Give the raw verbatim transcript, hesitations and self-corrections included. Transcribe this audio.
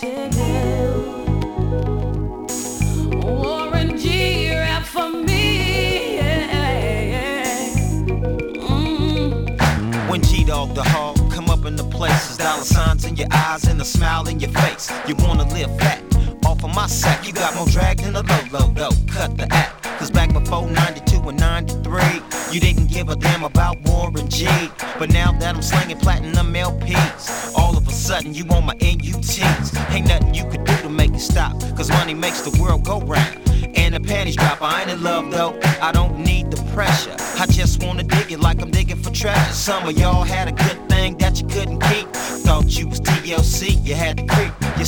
Warren G, rap for me. Yeah. Mm. When G-Dog the hog come up in the places, dollar signs in your eyes and a smile in your face. You wanna live fat off of my sack. You got more drag than a low, low, low. Cut the act. Cause back before ninety-two and ninety-three, you didn't give a damn about Warren G. But now that I'm slinging platinum L Ps, all of a sudden you on my N U Ts. Ain't nothing you could do to make it stop, cause money makes the world go round. And the panties drop, I ain't in love though, I don't need the pressure. I just wanna dig it like I'm digging for treasure. Some of y'all had a good thing that you couldn't keep. Thought you was T L C, you had to creep. You